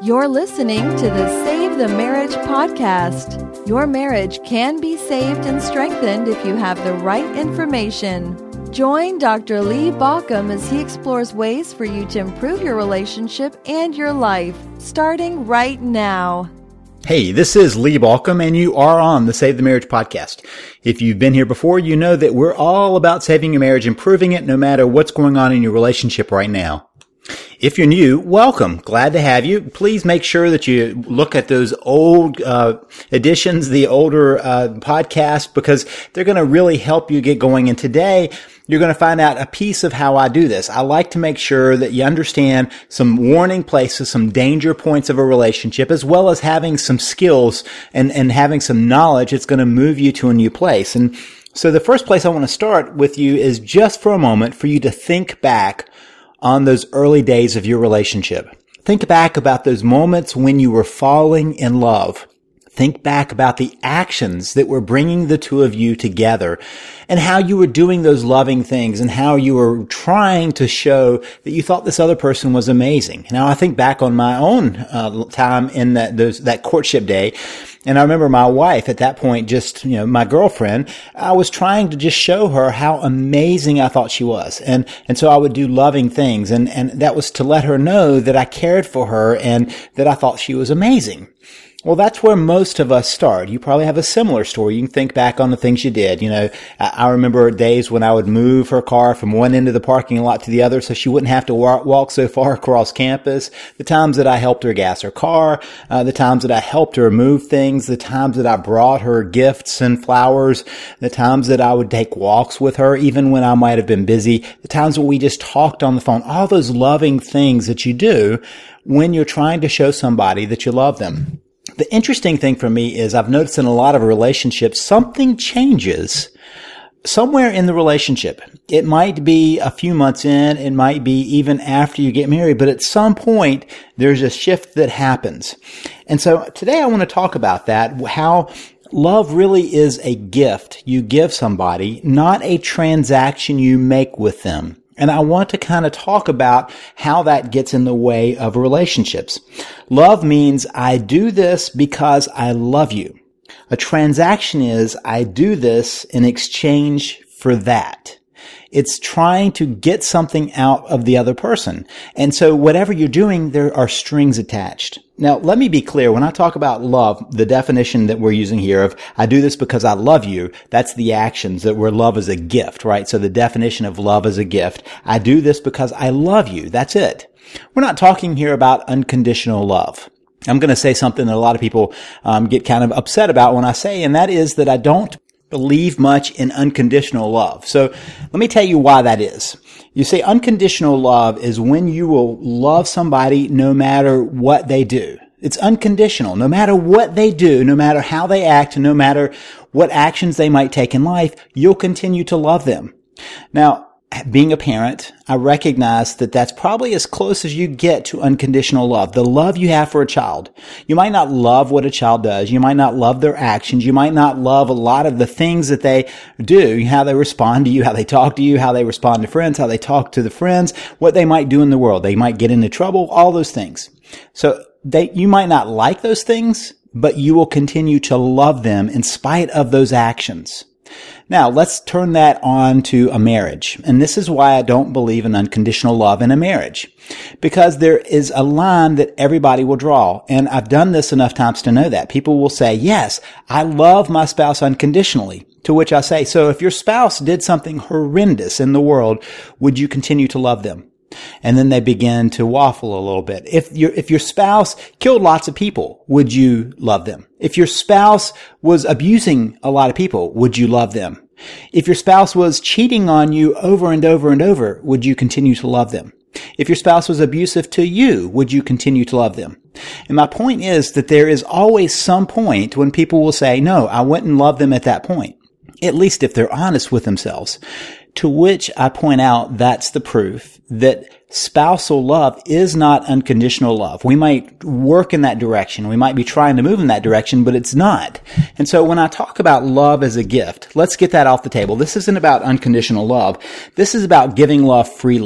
You're listening to the Save the Marriage podcast. Your marriage can be saved and strengthened if you have the right information. Join Dr. Lee Baucom as he explores ways for you to improve your relationship and your life, starting right now. Hey, this is Lee Baucom, and you are on the Save the Marriage podcast. If you've been here before, you know that we're all about saving your marriage, improving it, no matter what's going on in your relationship right now. If you're new, welcome. Glad to have you. Please make sure that you look at those old editions, the older podcasts, because they're going to really help you get going. And today, you're going to find out a piece of how I do this. I like to make sure that you understand some warning places, some danger points of a relationship, as well as having some skills and having some knowledge that's going to move you to a new place. And so the first place I want to start with you is just for a moment for you to think back on those early days of your relationship. Think back about those moments when you were falling in love. Think back about the actions that were bringing the two of you together and how you were doing those loving things and how you were trying to show that you thought this other person was amazing. Now, I think back on my own time in that courtship day, and I remember my wife at that point, just, my girlfriend, I was trying to just show her how amazing I thought she was. And so I would do loving things, and that was to let her know that I cared for her and that I thought she was amazing. Well, that's where most of us start. You probably have a similar story. You can think back on the things you did. I remember days when I would move her car from one end of the parking lot to the other so she wouldn't have to walk so far across campus. The times that I helped her gas her car, the times that I helped her move things, the times that I brought her gifts and flowers, the times that I would take walks with her, even when I might have been busy, the times when we just talked on the phone, all those loving things that you do when you're trying to show somebody that you love them. The interesting thing for me is I've noticed in a lot of relationships, something changes somewhere in the relationship. It might be a few months in, it might be even after you get married, but at some point, there's a shift that happens. And so today I want to talk about that, how love really is a gift you give somebody, not a transaction you make with them. And I want to kind of talk about how that gets in the way of relationships. Love means I do this because I love you. A transaction is I do this in exchange for that. It's trying to get something out of the other person. And so whatever you're doing, there are strings attached. Now, let me be clear. When I talk about love, the definition that we're using here of I do this because I love you, that's the actions that where love is a gift, right? So the definition of love is a gift. I do this because I love you. That's it. We're not talking here about unconditional love. I'm going to say something that a lot of people get kind of upset about when I say, and that is that I don't believe much in unconditional love. So let me tell you why that is. You see, unconditional love is when you will love somebody no matter what they do. It's unconditional. No matter what they do, no matter how they act, no matter what actions they might take in life, you'll continue to love them. Now, being a parent, I recognize that that's probably as close as you get to unconditional love, the love you have for a child. You might not love what a child does. You might not love their actions. You might not love a lot of the things that they do, how they respond to you, how they talk to you, how they respond to friends, how they talk to the friends, what they might do in the world. They might get into trouble, all those things. So you might not like those things, but you will continue to love them in spite of those actions. Now, let's turn that on to a marriage. And this is why I don't believe in unconditional love in a marriage. Because there is a line that everybody will draw. And I've done this enough times to know that. People will say, yes, I love my spouse unconditionally. To which I say, so if your spouse did something horrendous in the world, would you continue to love them? And then they begin to waffle a little bit. If your spouse killed lots of people, would you love them? If your spouse was abusing a lot of people, would you love them? If your spouse was cheating on you over and over and over, would you continue to love them? If your spouse was abusive to you, would you continue to love them? And my point is that there is always some point when people will say, no, I wouldn't love them at that point. At least if they're honest with themselves. To which I point out that's the proof that spousal love is not unconditional love. We might work in that direction. We might be trying to move in that direction, but it's not. And so when I talk about love as a gift, let's get that off the table. This isn't about unconditional love. This is about giving love freely.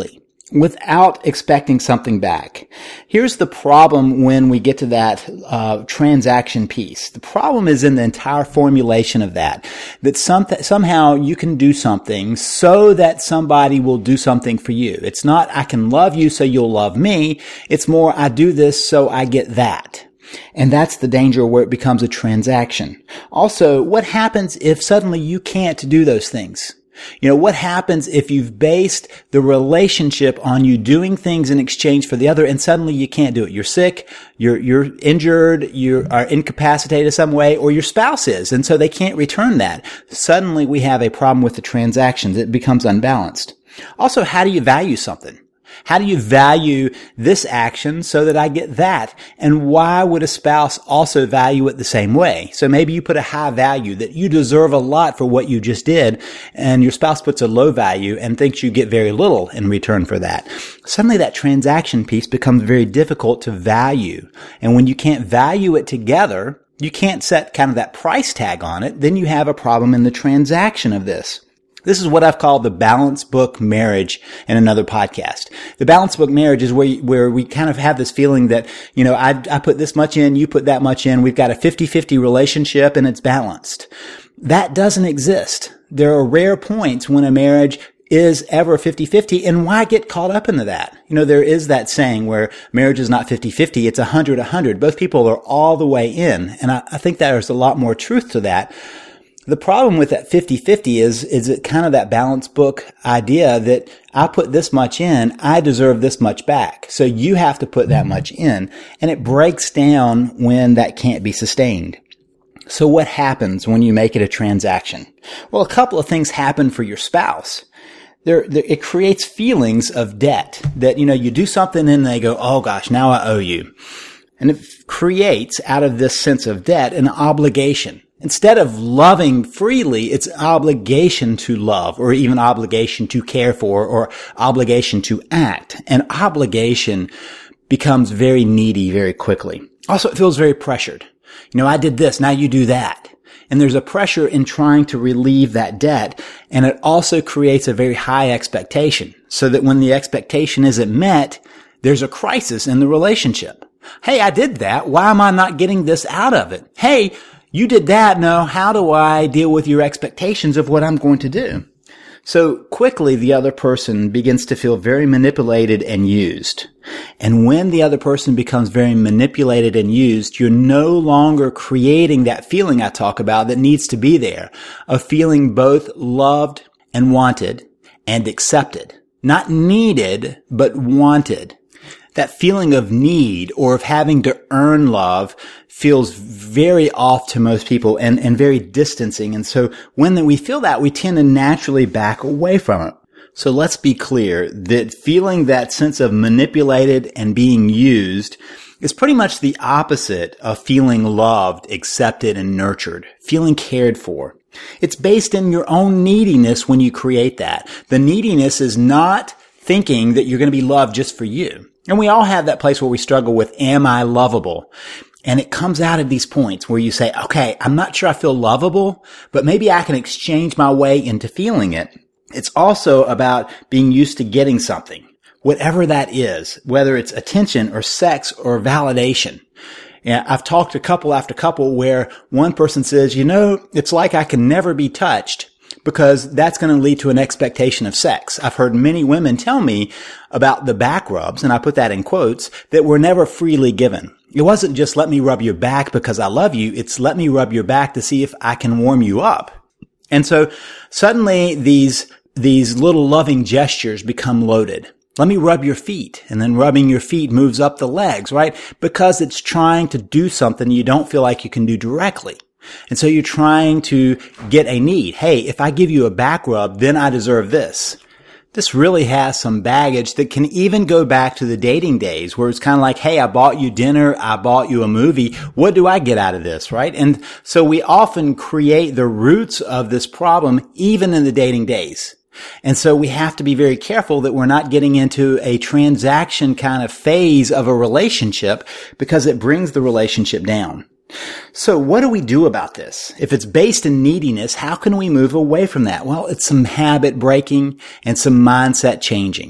without expecting something back. Here's the problem when we get to that transaction piece. The problem is in the entire formulation of that somehow you can do something so that somebody will do something for you. It's not, I can love you so you'll love me. It's more, I do this so I get that. And that's the danger where it becomes a transaction. Also, what happens if suddenly you can't do those things? What happens if you've based the relationship on you doing things in exchange for the other and suddenly you can't do it? You're sick, you're injured, you are incapacitated some way, or your spouse is, and so they can't return that. Suddenly we have a problem with the transactions. It becomes unbalanced. Also, how do you value something? How do you value this action so that I get that? And why would a spouse also value it the same way? So maybe you put a high value that you deserve a lot for what you just did, and your spouse puts a low value and thinks you get very little in return for that. Suddenly that transaction piece becomes very difficult to value. And when you can't value it together, you can't set kind of that price tag on it, then you have a problem in the transaction of this. This is what I've called the balance book marriage in another podcast. The balance book marriage is where we kind of have this feeling that, I put this much in, you put that much in. We've got a 50-50 relationship and it's balanced. That doesn't exist. There are rare points when a marriage is ever 50-50, and why get caught up into that? There is that saying where marriage is not 50-50, it's 100-100. Both people are all the way in, and I think there's a lot more truth to that. The problem with that 50-50 is it kind of that balance book idea that I put this much in, I deserve this much back. So you have to put that much in, and it breaks down when that can't be sustained. So what happens when you make it a transaction? Well, a couple of things happen for your spouse. It creates feelings of debt that, you do something and they go, oh gosh, now I owe you. And it creates out of this sense of debt an obligation. Instead of loving freely, it's obligation to love, or even obligation to care for, or obligation to act. And obligation becomes very needy very quickly. Also, it feels very pressured. I did this, now you do that. And there's a pressure in trying to relieve that debt. And it also creates a very high expectation, so that when the expectation isn't met, there's a crisis in the relationship. Hey, I did that. Why am I not getting this out of it? Hey, you did that. No, how do I deal with your expectations of what I'm going to do? So quickly, the other person begins to feel very manipulated and used. And when the other person becomes very manipulated and used, you're no longer creating that feeling I talk about that needs to be there, of feeling both loved and wanted and accepted. Not needed, but wanted. That feeling of need or of having to earn love feels very off to most people and very distancing. And so when we feel that, we tend to naturally back away from it. So let's be clear that feeling that sense of manipulated and being used is pretty much the opposite of feeling loved, accepted, and nurtured, feeling cared for. It's based in your own neediness when you create that. The neediness is not thinking that you're going to be loved just for you. And we all have that place where we struggle with, am I lovable? And it comes out of these points where you say, okay, I'm not sure I feel lovable, but maybe I can exchange my way into feeling it. It's also about being used to getting something, whatever that is, whether it's attention or sex or validation. And I've talked to couple after couple where one person says, it's like I can never be touched, because that's going to lead to an expectation of sex. I've heard many women tell me about the back rubs, and I put that in quotes, that were never freely given. It wasn't just let me rub your back because I love you. It's let me rub your back to see if I can warm you up. And so suddenly these little loving gestures become loaded. Let me rub your feet, and then rubbing your feet moves up the legs, right? Because it's trying to do something you don't feel like you can do directly. And so you're trying to get a need. Hey, if I give you a back rub, then I deserve this. This really has some baggage that can even go back to the dating days where it's kind of like, hey, I bought you dinner, I bought you a movie. What do I get out of this, right? And so we often create the roots of this problem even in the dating days. And so we have to be very careful that we're not getting into a transaction kind of phase of a relationship, because it brings the relationship down. So what do we do about this? If it's based in neediness, how can we move away from that? Well, it's some habit breaking and some mindset changing.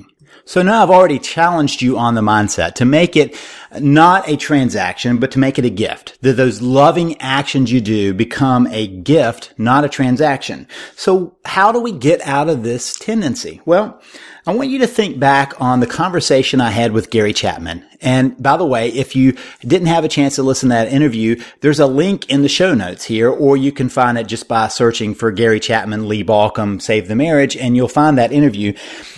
So now I've already challenged you on the mindset to make it not a transaction, but to make it a gift. That those loving actions you do become a gift, not a transaction. So how do we get out of this tendency? Well, I want you to think back on the conversation I had with Gary Chapman. And by the way, if you didn't have a chance to listen to that interview, there's a link in the show notes here, or you can find it just by searching for Gary Chapman, Lee Baucom, Save the Marriage, and you'll find that interview.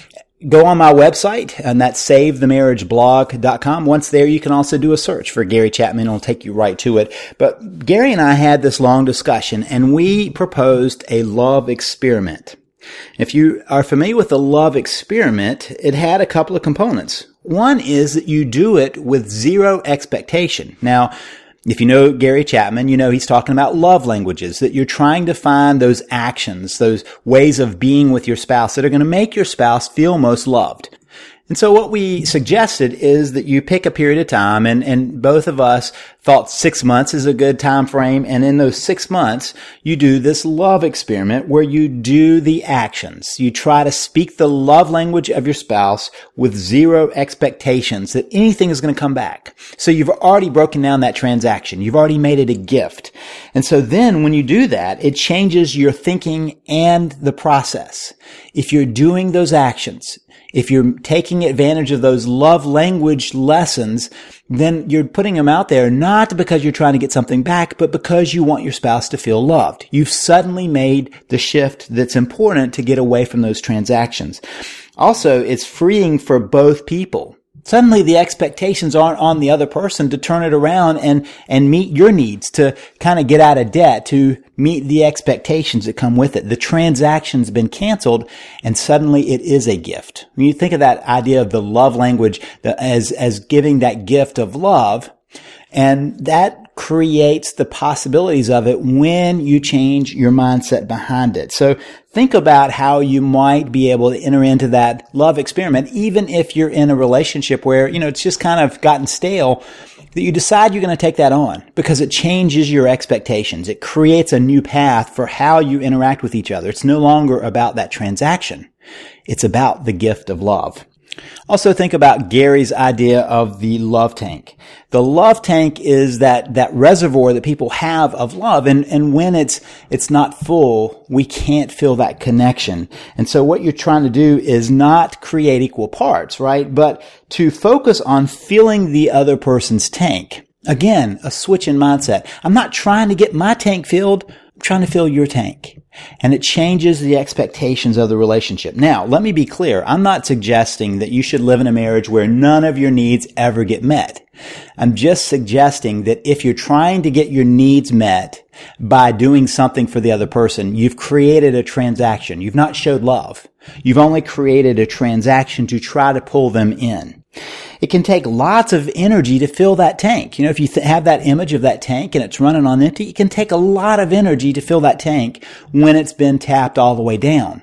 Go on my website, and that's SaveTheMarriageBlog.com. Once there, you can also do a search for Gary Chapman. It'll take you right to it. But Gary and I had this long discussion, and we proposed a love experiment. If you are familiar with the love experiment, it had a couple of components. One is that you do it with zero expectation. Now, if you know Gary Chapman, you know he's talking about love languages, that you're trying to find those actions, those ways of being with your spouse that are going to make your spouse feel most loved. And so what we suggested is that you pick a period of time, and both of us thought 6 months is a good time frame. And in those 6 months, you do this love experiment where you do the actions. You try to speak the love language of your spouse with zero expectations that anything is going to come back. So you've already broken down that transaction. You've already made it a gift. And so then when you do that, it changes your thinking and the process. If you're doing those actions, if you're taking advantage of those love language lessons, then you're putting them out there not because you're trying to get something back, but because you want your spouse to feel loved. You've suddenly made the shift that's important to get away from those transactions. Also, it's freeing for both people. Suddenly the expectations aren't on the other person to turn it around and meet your needs, to kind of get out of debt, to meet the expectations that come with it. The transaction's been canceled, and suddenly it is a gift. When you think of that idea of the love language as giving that gift of love, and that creates the possibilities of it when you change your mindset behind it. So think about how you might be able to enter into that love experiment, even if you're in a relationship where, it's just kind of gotten stale, that you decide you're going to take that on because it changes your expectations. It creates a new path for how you interact with each other. It's no longer about that transaction. It's about the gift of love. Also think about Gary's idea of the love tank. The love tank is that reservoir that people have of love. And when it's not full, we can't feel that connection. And so what you're trying to do is not create equal parts, right? But to focus on filling the other person's tank. Again, a switch in mindset. I'm not trying to get my tank filled. I'm trying to fill your tank. And it changes the expectations of the relationship. Now, let me be clear. I'm not suggesting that you should live in a marriage where none of your needs ever get met. I'm just suggesting that if you're trying to get your needs met by doing something for the other person, you've created a transaction. You've not showed love. You've only created a transaction to try to pull them in. It can take lots of energy to fill that tank. If you have that image of that tank and it's running on empty, it can take a lot of energy to fill that tank when it's been tapped all the way down.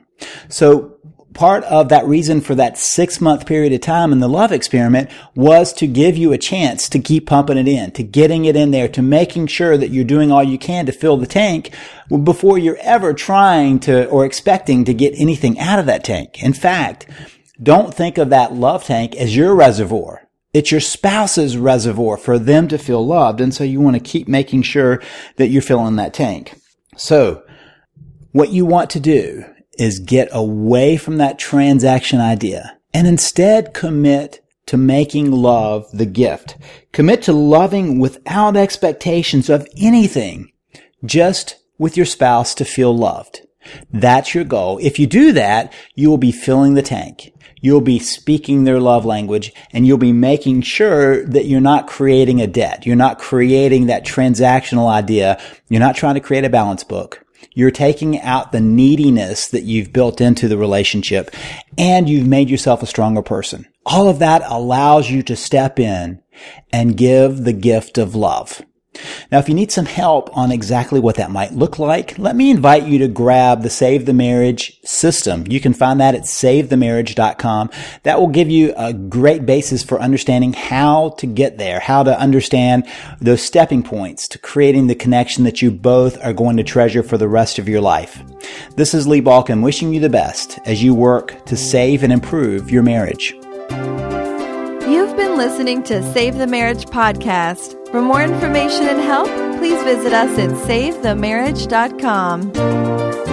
So part of that reason for that 6-month period of time in the love experiment was to give you a chance to keep pumping it in, to getting it in there, to making sure that you're doing all you can to fill the tank before you're ever trying to or expecting to get anything out of that tank. In fact, don't think of that love tank as your reservoir. It's your spouse's reservoir for them to feel loved. And so you want to keep making sure that you're filling that tank. So what you want to do is get away from that transaction idea and instead commit to making love the gift. Commit to loving without expectations of anything, just with your spouse to feel loved. That's your goal. If you do that, you will be filling the tank. You'll be speaking their love language, and you'll be making sure that you're not creating a debt. You're not creating that transactional idea. You're not trying to create a balance book. You're taking out the neediness that you've built into the relationship, and you've made yourself a stronger person. All of that allows you to step in and give the gift of love. Now, if you need some help on exactly what that might look like, let me invite you to grab the Save the Marriage system. You can find that at SaveTheMarriage.com. That will give you a great basis for understanding how to get there, how to understand those stepping points to creating the connection that you both are going to treasure for the rest of your life. This is Lee Baucom wishing you the best as you work to save and improve your marriage. You've been listening to Save the Marriage podcast. For more information and help, please visit us at SaveTheMarriage.com.